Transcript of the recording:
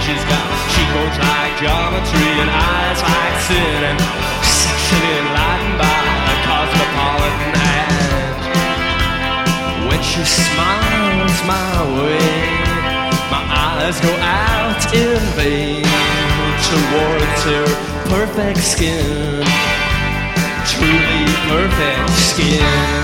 She's got cheekbones like geometry and eyes like sin, and sexually enlightened by a cosmopolitan hand. When she smiles my way, my eyes go out in vain towards her perfect skin, truly perfect skin.